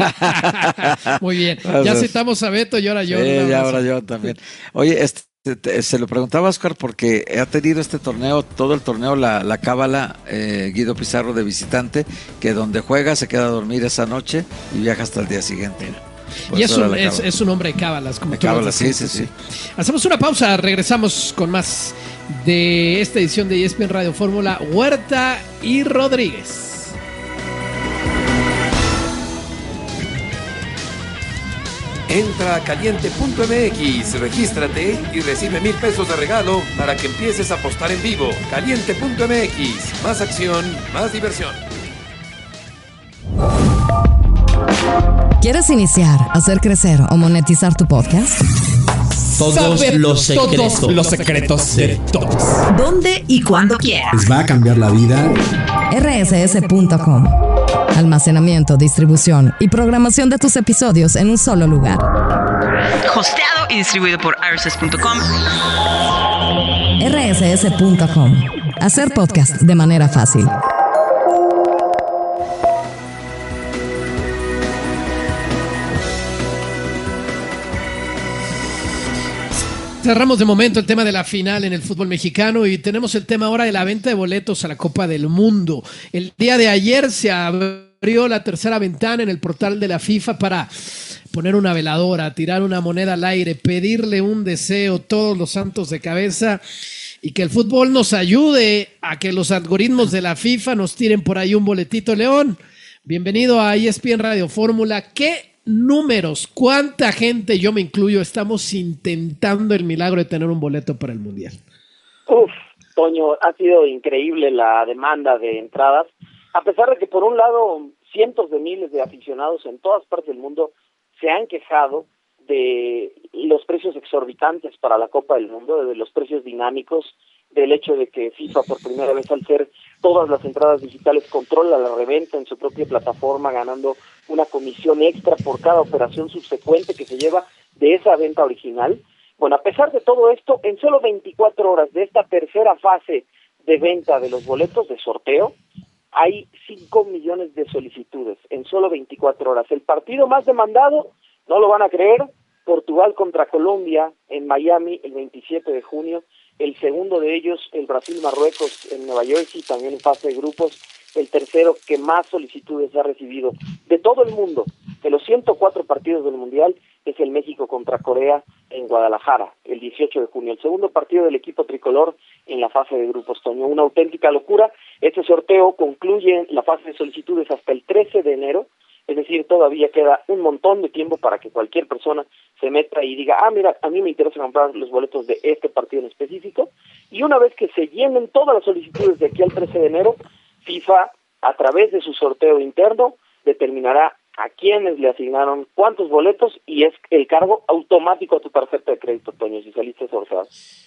Muy bien, Gracias. Ya citamos a Beto y ahora yo. Sí, y ahora yo también. Oye, este, te, se lo preguntaba a Oscar porque ha tenido este torneo, todo el torneo, la, la cábala, eh, Guido Pizarro de visitante, que donde juega se queda a dormir esa noche y viaja hasta el día siguiente. Por y es un, es, es un hombre de cábalas, como de tú cábalas, sí, sí, sí. Hacemos una pausa, regresamos con más de esta edición de E S P N Radio Fórmula, Huerta y Rodríguez. Entra a caliente punto m x, regístrate y recibe mil pesos de regalo para que empieces a apostar en vivo. caliente punto m x, más acción, más diversión. ¿Quieres iniciar, hacer crecer o monetizar tu podcast? Todos Saber los secretos. Todos los secretos sí. de todos. ¿Dónde y cuándo quieras? Les va a cambiar la vida. R S S punto com. Almacenamiento, distribución y programación de tus episodios en un solo lugar. Hosteado y distribuido por R S S punto com. R S S punto com. Hacer podcast de manera fácil. Cerramos de momento el tema de la final en el fútbol mexicano y tenemos el tema ahora de la venta de boletos a la Copa del Mundo. El día de ayer se abrió la tercera ventana en el portal de la FIFA para poner una veladora, tirar una moneda al aire, pedirle un deseo, todos los santos de cabeza, y que el fútbol nos ayude a que los algoritmos de la FIFA nos tiren por ahí un boletito. León, bienvenido a E S P N Radio Fórmula. ¿Qué números, cuánta gente, yo me incluyo, estamos intentando el milagro de tener un boleto para el Mundial? Uf, Toño, ha sido increíble la demanda de entradas, a pesar de que por un lado cientos de miles de aficionados en todas partes del mundo se han quejado de los precios exorbitantes para la Copa del Mundo, de los precios dinámicos, del hecho de que FIFA por primera vez al ser todas las entradas digitales controla la reventa en su propia plataforma, ganando una comisión extra por cada operación subsecuente que se lleva de esa venta original. Bueno, a pesar de todo esto, en solo veinticuatro horas de esta tercera fase de venta de los boletos de sorteo, hay cinco millones de solicitudes en solo veinticuatro horas. El partido más demandado, no lo van a creer, Portugal contra Colombia en Miami el veintisiete de junio. El segundo de ellos, el Brasil-Marruecos en Nueva Jersey, también en fase de grupos. El tercero que más solicitudes ha recibido de todo el mundo, de los ciento cuatro partidos del Mundial, es el México contra Corea en Guadalajara, el dieciocho de junio. El segundo partido del equipo tricolor en la fase de grupos, Toño. Una auténtica locura. Este sorteo concluye la fase de solicitudes hasta el trece de enero, es decir, decir, todavía queda un montón de tiempo para que cualquier persona se meta y diga, ah, mira, a mí me interesa comprar los boletos de este partido en específico, y una vez que se llenen todas las solicitudes de aquí al trece de enero, FIFA, a través de su sorteo interno, determinará a quiénes le asignaron cuántos boletos, y es el cargo automático a tu tarjeta de crédito, Toño, si saliste sorteado.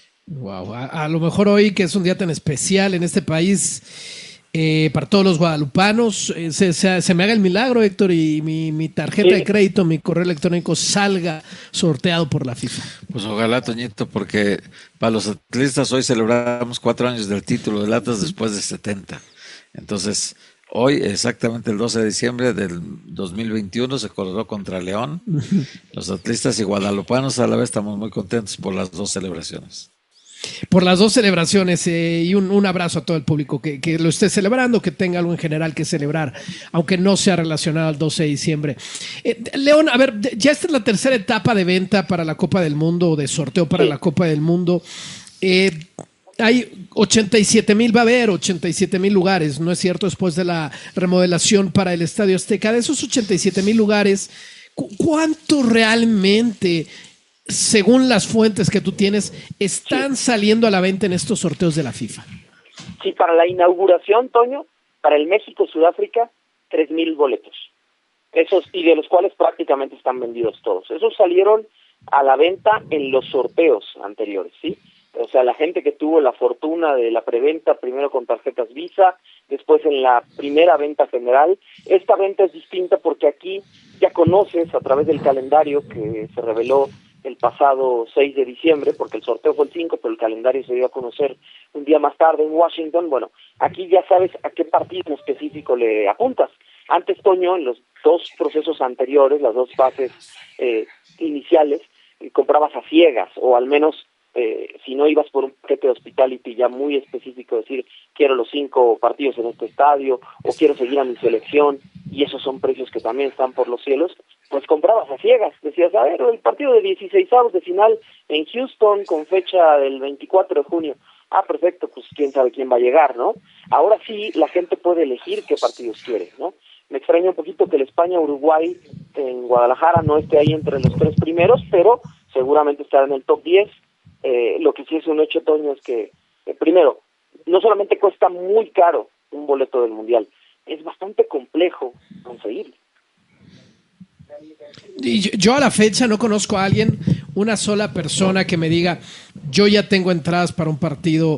Wow, a, a lo mejor hoy, que es un día tan especial en este país, eh, para todos los guadalupanos, eh, se, se, se me haga el milagro, Héctor, y mi, mi tarjeta sí. de crédito, mi correo electrónico salga sorteado por la FIFA. Pues ojalá, Toñito, porque para los atletas hoy celebramos cuatro años del título del Atlas después de setenta. Entonces, hoy, exactamente el doce de diciembre del dos mil veintiuno, se coronó contra León. Los atletas y guadalupanos a la vez estamos muy contentos por las dos celebraciones. Por las dos celebraciones eh, y un, un abrazo a todo el público que, que lo esté celebrando, que tenga algo en general que celebrar, aunque no sea relacionado al doce de diciembre. Eh, León, a ver, ya esta es la tercera etapa de venta para la Copa del Mundo, o de sorteo para sí. la Copa del Mundo. Eh, hay ochenta y siete mil, va a haber ochenta y siete mil lugares, ¿no es cierto? Después de la remodelación para el Estadio Azteca, de esos ochenta y siete mil lugares, ¿cu- ¿cuánto realmente, según las fuentes que tú tienes, están sí. saliendo a la venta en estos sorteos de la FIFA? Sí, para la inauguración, Toño, para el México-Sudáfrica, tres mil boletos. Esos, y de los cuales prácticamente están vendidos todos. Esos salieron a la venta en los sorteos anteriores, ¿sí? O sea, la gente que tuvo la fortuna de la preventa, primero con tarjetas Visa, después en la primera venta general. Esta venta es distinta porque aquí ya conoces a través del calendario que se reveló el pasado seis de diciembre, porque el sorteo fue el cinco, pero el calendario se dio a conocer un día más tarde en Washington. Bueno, aquí ya sabes a qué partido en específico le apuntas. Antes, Toño, en los dos procesos anteriores, las dos fases eh, iniciales, eh, comprabas a ciegas, o al menos eh, si no ibas por un paquete de hospitality ya muy específico, decir, quiero los cinco partidos en este estadio, o quiero seguir a mi selección, y esos son precios que también están por los cielos, pues comprabas a ciegas. Decías, a ver, el partido de dieciseisavos de final en Houston con fecha del veinticuatro de junio. Ah, perfecto, pues quién sabe quién va a llegar, ¿no? Ahora sí, la gente puede elegir qué partidos quiere, ¿no? Me extraña un poquito que el España-Uruguay en Guadalajara no esté ahí entre los tres primeros, pero seguramente estará en el top diez. Eh, lo que sí es un hecho, Toño, es que, eh, primero, no solamente cuesta muy caro un boleto del Mundial, es bastante complejo conseguirlo. Y yo, yo a la fecha no conozco a alguien, una sola persona que me diga, yo ya tengo entradas para un partido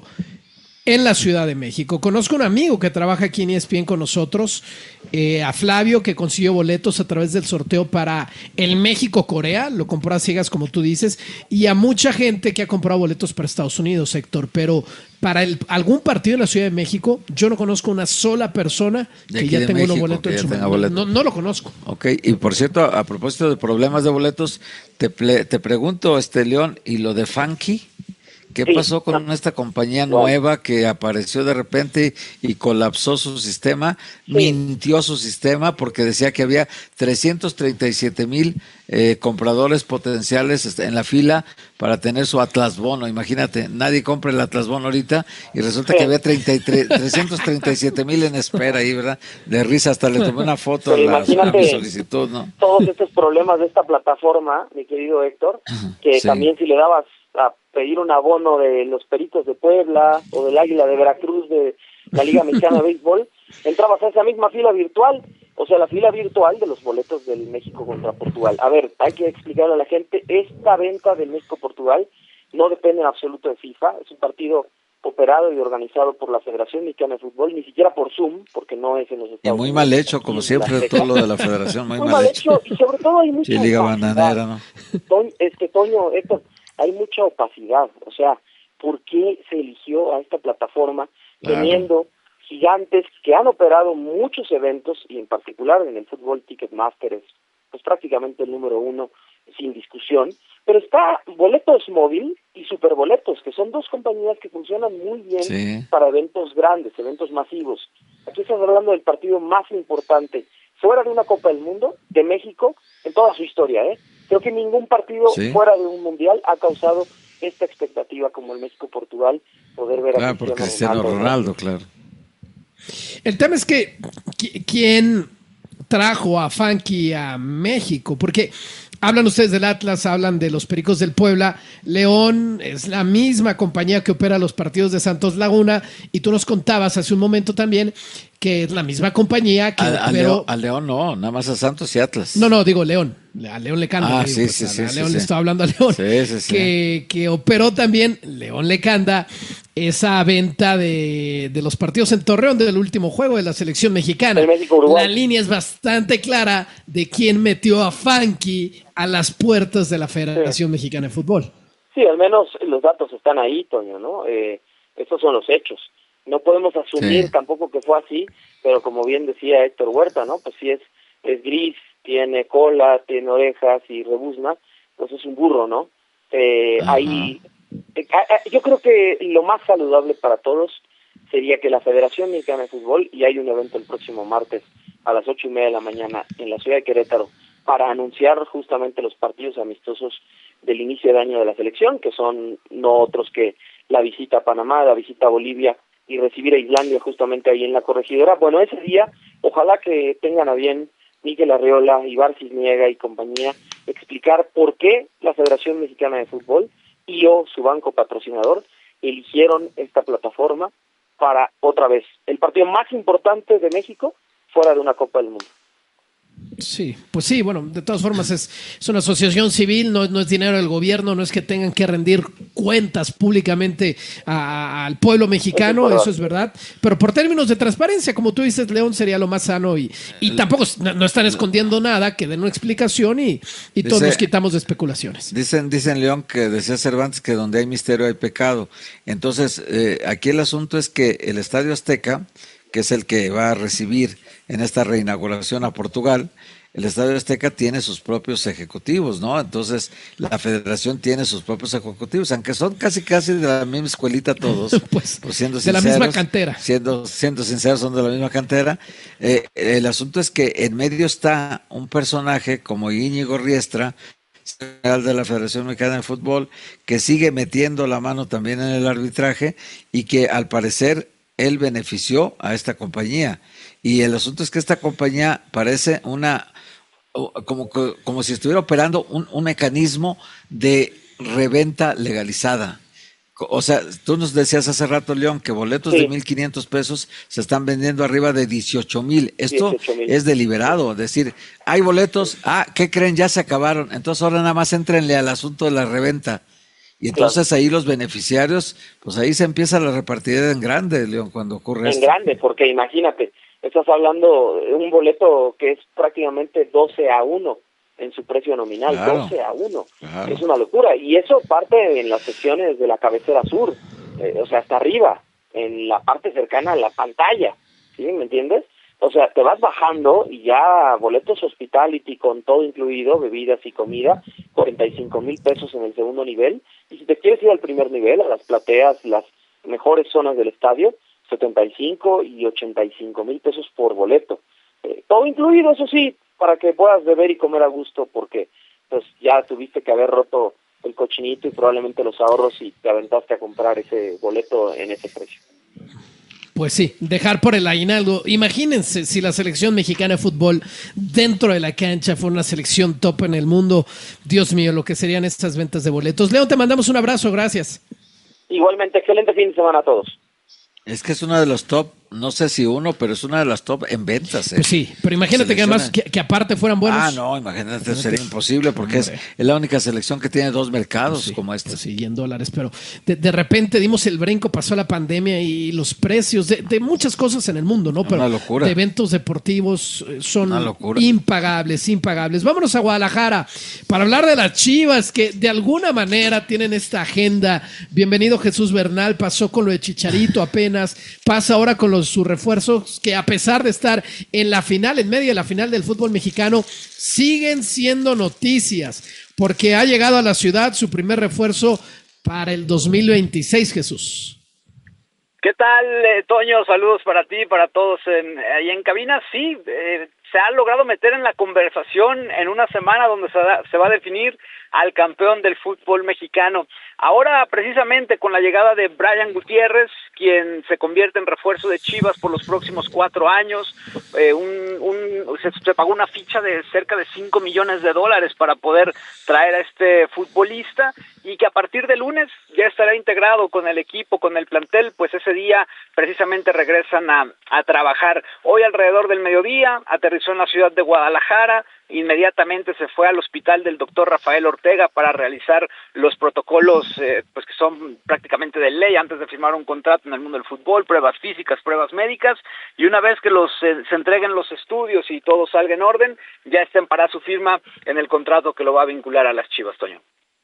en la Ciudad de México. Conozco un amigo que trabaja aquí en E S P N con nosotros, eh, a Flavio, que consiguió boletos a través del sorteo para el México-Corea, lo compró a ciegas como tú dices, y a mucha gente que ha comprado boletos para Estados Unidos, Héctor, pero para el, algún partido en la Ciudad de México, yo no conozco una sola persona que ya tenga unos boletos en su mano. No, no lo conozco. Ok, y por cierto, a, a propósito de problemas de boletos, te, ple, te pregunto, este León, ¿y lo de Funky? ¿Qué pasó con esta compañía nueva que apareció de repente y colapsó su sistema, sí. mintió su sistema porque decía que había trescientos treinta y siete mil eh, compradores potenciales en la fila para tener su Atlas Bono? Imagínate, nadie compra el Atlas Bono ahorita y resulta sí. que había treinta y tres, trescientos treinta y siete mil en espera ahí, ¿verdad? De risa, hasta le tomé una foto a, la, a mi solicitud, ¿no? Todos estos problemas de esta plataforma, mi querido Héctor, que sí. también si le dabas a pedir un abono de los Peritos de Puebla o del Águila de Veracruz de la Liga Mexicana de Béisbol, entrabas a esa misma fila virtual, o sea, la fila virtual de los boletos del México contra Portugal. A ver, hay que explicarle a la gente, esta venta del México-Portugal no depende en absoluto de FIFA, es un partido operado y organizado por la Federación Mexicana de Fútbol, ni siquiera por Zoom, porque no es en los Estados Unidos. Y muy mal hecho, como siempre, todo lo de la Federación, muy, muy mal, mal hecho. hecho. Y sobre todo hay mucha sí, Liga Bananera, ¿no? Toño, este, Toño, Héctor, hay mucha opacidad, o sea, ¿por qué se eligió a esta plataforma claro. teniendo gigantes que han operado muchos eventos, y en particular en el fútbol Ticketmaster es pues prácticamente el número uno sin discusión, pero está Boletos Móvil y Superboletos, que son dos compañías que funcionan muy bien sí. para eventos grandes, eventos masivos. Aquí estás hablando del partido más importante fuera de una Copa del Mundo de México en toda su historia, ¿eh? Creo que ningún partido sí. fuera de un mundial ha causado esta expectativa como el México-Portugal, poder ver claro, a Cristiano, Cristiano Ronaldo, Ronaldo, claro. El tema es que quien trajo a Funky a México? Porque hablan ustedes del Atlas, hablan de los Pericos del Puebla. León es la misma compañía que opera los partidos de Santos Laguna, y tú nos contabas hace un momento también que es la misma compañía que a, a, operó... León, a León no, nada más a Santos y Atlas. No, no, digo León. A León Lecanda. Ah, digo, sí, pues, sí, a, sí. a sí, León sí. le estaba hablando a León. Sí, sí, sí. Que, que operó también León Lecanda esa venta de, de los partidos en Torreón del último juego de la selección mexicana. El México-Uruguay. La línea es bastante clara de quién metió a Funky a las puertas de la Federación sí. Mexicana de Fútbol. Sí, al menos los datos están ahí, Toño, ¿no? Eh, estos son los hechos. No podemos asumir sí. tampoco que fue así, pero como bien decía Héctor Huerta, ¿no? Pues sí es, es gris, tiene cola, tiene orejas y rebuzna, pues es un burro, ¿no? Eh, ahí, eh, yo creo que lo más saludable para todos sería que la Federación Mexicana de Fútbol, y hay un evento el próximo martes a las ocho y media de la mañana en la ciudad de Querétaro, para anunciar justamente los partidos amistosos del inicio de año de la selección, que son no otros que la visita a Panamá, la visita a Bolivia y recibir a Islandia justamente ahí en la corregidora. Bueno, ese día, ojalá que tengan a bien Miguel Arriola, Ibar Cisniega y compañía explicar por qué la Federación Mexicana de Fútbol y o su banco patrocinador eligieron esta plataforma para, otra vez, el partido más importante de México fuera de una Copa del Mundo. Sí, pues sí, bueno, de todas formas es, es una asociación civil, no, no es dinero del gobierno, no es que tengan que rendir cuentas públicamente a, a, al pueblo mexicano, eso es, eso es verdad, pero por términos de transparencia, como tú dices, León, sería lo más sano y, y tampoco no, no están escondiendo nada, que den una explicación y, y todos Dice, nos quitamos de especulaciones. Dicen, dicen León, que decía Cervantes que donde hay misterio hay pecado, entonces eh, aquí el asunto es que el Estadio Azteca, que es el que va a recibir en esta reinauguración a Portugal, el Estadio Azteca tiene sus propios ejecutivos, ¿no? Entonces, la Federación tiene sus propios ejecutivos, aunque son casi casi de la misma escuelita todos, pues, por siendo de sinceros, la misma cantera. Siendo, siendo sinceros, son de la misma cantera. Eh, el asunto es que en medio está un personaje como Íñigo Riestra, general de la Federación Mexicana de Fútbol, que sigue metiendo la mano también en el arbitraje y que al parecer él benefició a esta compañía. Y el asunto es que esta compañía parece una, como, como si estuviera operando un, un mecanismo de reventa legalizada. O sea, tú nos decías hace rato, León, que boletos sí. de mil quinientos pesos se están vendiendo arriba de dieciocho mil. Esto dieciocho mil. Es deliberado, es decir, hay boletos, ah, ¿qué creen? Ya se acabaron. Entonces ahora nada más éntrenle al asunto de la reventa. Y entonces claro. ahí los beneficiarios, pues ahí se empieza la repartidera en grande, León, cuando ocurre en esto. En grande, porque imagínate, estás hablando de un boleto que es prácticamente doce a uno en su precio nominal, claro. doce a uno. Claro. Es una locura. Y eso parte en las secciones de la cabecera sur, eh, o sea, hasta arriba, en la parte cercana a la pantalla, ¿sí? ¿Me entiendes? O sea, te vas bajando y ya boletos hospitality con todo incluido, bebidas y comida, cuarenta y cinco mil pesos en el segundo nivel. Y si te quieres ir al primer nivel, a las plateas, las mejores zonas del estadio, setenta y cinco y ochenta y cinco mil pesos por boleto. Eh, todo incluido, eso sí, para que puedas beber y comer a gusto, porque pues ya tuviste que haber roto el cochinito y probablemente los ahorros y te aventaste a comprar ese boleto en ese precio. Pues sí, dejar por el aguinaldo. Imagínense si la selección mexicana de fútbol dentro de la cancha fue una selección top en el mundo. Dios mío, lo que serían estas ventas de boletos. León, te mandamos un abrazo, gracias. Igualmente, excelente fin de semana a todos. Es que es uno de los top, no sé si uno, pero es una de las top en ventas. ¿eh? Pues sí, pero imagínate que además que, que aparte fueran buenos. Ah, no, imagínate, imagínate. Sería imposible porque es, es la única selección que tiene dos mercados pues sí, como este. Pues sí, y en dólares, pero de, de repente dimos el brinco, pasó la pandemia y los precios de, de muchas cosas en el mundo, ¿no? Pero una locura. De eventos deportivos son impagables, impagables. Vámonos a Guadalajara para hablar de las Chivas que de alguna manera tienen esta agenda. Bienvenido Jesús Bernal, pasó con lo de Chicharito apenas, pasa ahora con los sus refuerzos que a pesar de estar en la final, en medio de la final del fútbol mexicano, siguen siendo noticias, porque ha llegado a la ciudad su primer refuerzo para el dos mil veintiséis, Jesús. ¿Qué tal, eh, Toño? Saludos para ti, para todos en, ahí en cabina. Sí, eh, se ha logrado meter en la conversación en una semana donde se, da, se va a definir al campeón del fútbol mexicano. Ahora, precisamente con la llegada de Brian Gutiérrez, quien se convierte en refuerzo de Chivas por los próximos cuatro años, eh, un, un, se, se pagó una ficha de cerca de cinco millones de dólares para poder traer a este futbolista, y que a partir de lunes ya estará integrado con el equipo, con el plantel, pues ese día precisamente regresan a, a trabajar. Hoy alrededor del mediodía aterrizó en la ciudad de Guadalajara, inmediatamente se fue al hospital del doctor Rafael Ortega para realizar los protocolos eh, pues que son prácticamente de ley antes de firmar un contrato en el mundo del fútbol, pruebas físicas, pruebas médicas, y una vez que los eh, se entreguen los estudios y todo salga en orden, ya estén para su firma en el contrato que lo va a vincular a las Chivas, Toño.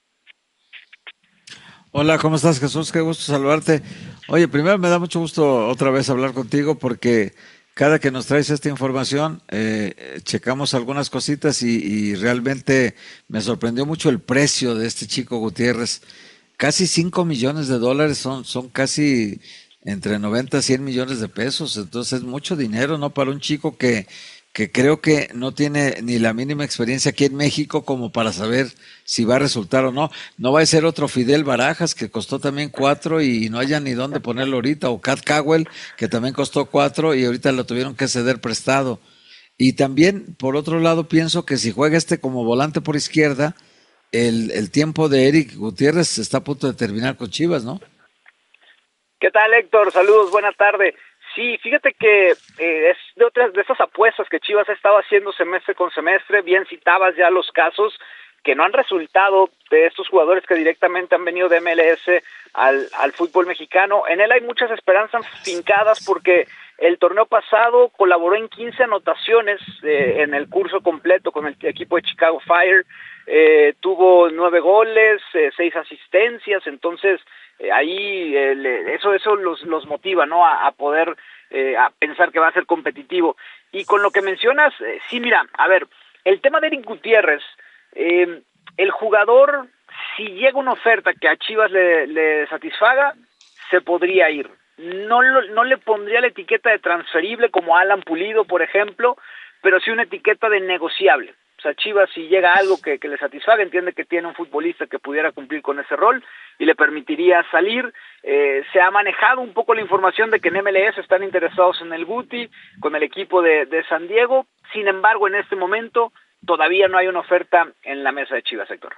Hola, ¿cómo estás, Jesús? Qué gusto saludarte. Oye, primero me da mucho gusto otra vez hablar contigo porque cada que nos traes esta información, eh, checamos algunas cositas y, y realmente me sorprendió mucho el precio de este chico Gutiérrez. Casi cinco millones de dólares, son, son casi entre noventa a cien millones de pesos. Entonces es mucho dinero, ¿no? Para un chico que, que creo que no tiene ni la mínima experiencia aquí en México como para saber si va a resultar o no. No va a ser otro Fidel Barajas, que costó también cuatro y no haya ni dónde ponerlo ahorita, o Cat Cowell, que también costó cuatro y ahorita lo tuvieron que ceder prestado. Y también, por otro lado, pienso que si juega este como volante por izquierda, el, el tiempo de Eric Gutiérrez está a punto de terminar con Chivas, ¿no? ¿Qué tal, Héctor? Saludos, buena tarde. Sí, fíjate que eh, es de otras de esas apuestas que Chivas ha estado haciendo semestre con semestre. Bien citabas ya los casos que no han resultado de estos jugadores que directamente han venido de M L S al, al fútbol mexicano. En él hay muchas esperanzas fincadas porque el torneo pasado colaboró en quince anotaciones eh, en el curso completo con el equipo de Chicago Fire. Eh, tuvo nueve goles, eh, seis asistencias, entonces eh, ahí eh, eso eso los los motiva, ¿no? A, a poder eh, a pensar que va a ser competitivo. Y con lo que mencionas, eh, sí, mira, a ver, el tema de Eric Gutiérrez, eh, el jugador, si llega una oferta que a Chivas le, le satisfaga, se podría ir. No, lo, no le pondría la etiqueta de transferible como Alan Pulido, por ejemplo, pero sí una etiqueta de negociable. O sea, Chivas, si llega algo que, que le satisfaga, entiende que tiene un futbolista que pudiera cumplir con ese rol y le permitiría salir. Eh, se ha manejado un poco la información de que en M L S están interesados en el Guti, con el equipo de, de San Diego. Sin embargo, en este momento todavía no hay una oferta en la mesa de Chivas, Héctor.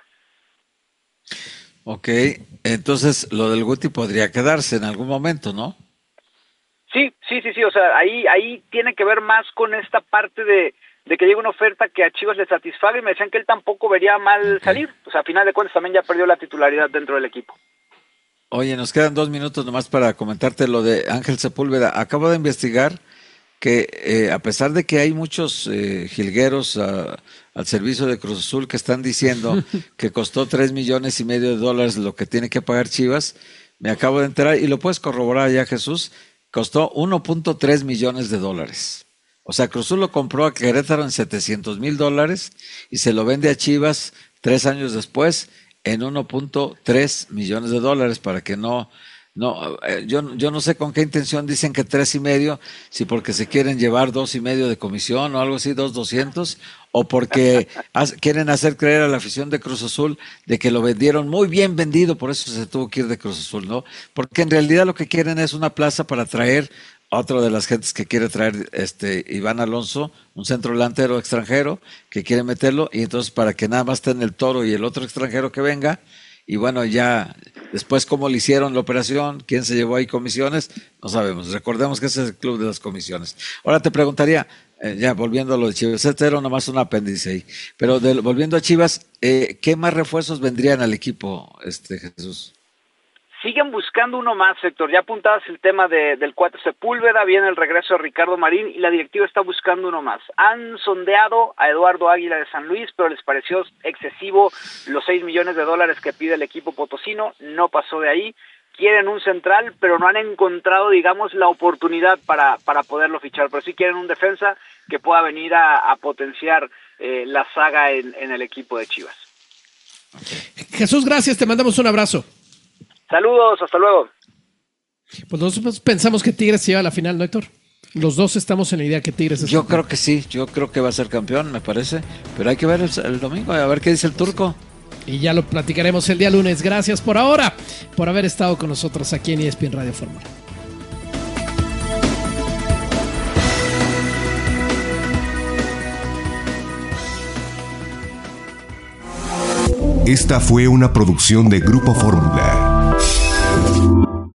Ok, entonces lo del Guti podría quedarse en algún momento, ¿no? Sí, sí, sí, sí, o sea, ahí ahí tiene que ver más con esta parte de, de que llegue una oferta que a Chivas le satisfaga, y me decían que él tampoco vería mal salir. O sea, a final de cuentas también ya perdió la titularidad dentro del equipo. Oye, nos quedan dos minutos nomás para comentarte lo de Ángel Sepúlveda. Acabo de investigar que eh, a pesar de que hay muchos eh, jilgueros uh, al servicio de Cruz Azul que están diciendo que costó tres millones y medio de dólares lo que tiene que pagar Chivas, me acabo de enterar, y lo puedes corroborar ya, Jesús, costó uno punto tres millones de dólares. O sea, Cruz Azul lo compró a Querétaro en setecientos mil dólares y se lo vende a Chivas tres años después en uno punto tres millones de dólares, para que no... No, eh, yo, yo no sé con qué intención dicen que tres y medio, si porque se quieren llevar dos y medio de comisión o algo así, dos doscientos, o porque has, quieren hacer creer a la afición de Cruz Azul de que lo vendieron muy bien vendido, por eso se tuvo que ir de Cruz Azul, ¿no? Porque en realidad lo que quieren es una plaza para traer a otra de las gentes que quiere traer este Iván Alonso, un centro delantero extranjero que quiere meterlo, y entonces para que nada más esté en el Toro y el otro extranjero que venga. Y bueno, ya después cómo le hicieron la operación, quién se llevó ahí comisiones, no sabemos. Recordemos que ese es el club de las comisiones. Ahora te preguntaría, eh, ya volviendo a lo de Chivas, este era nomás un apéndice ahí, pero de, volviendo a Chivas, eh, ¿qué más refuerzos vendrían al equipo, este Jesús? Siguen buscando uno más, Héctor. Ya apuntabas el tema de, del cuate Sepúlveda, viene el regreso de Ricardo Marín y la directiva está buscando uno más. Han sondeado a Eduardo Águila de San Luis, pero les pareció excesivo los seis millones de dólares que pide el equipo potosino, no pasó de ahí. Quieren un central, pero no han encontrado, digamos, la oportunidad para, para poderlo fichar. Pero sí quieren un defensa que pueda venir a, a potenciar eh, la saga en, en el equipo de Chivas. Jesús, gracias, te mandamos un abrazo. Saludos, hasta luego. Pues nosotros pensamos que Tigres se lleva a la final, ¿no, Héctor? Los dos estamos en la idea que Tigres es Yo campeón. creo que sí, yo creo que va a ser campeón, me parece. Pero hay que ver el, el domingo, a ver qué dice el turco. Y ya lo platicaremos el día lunes. Gracias por ahora, por haber estado con nosotros aquí en E S P N Radio Fórmula. Esta fue una producción de Grupo Fórmula.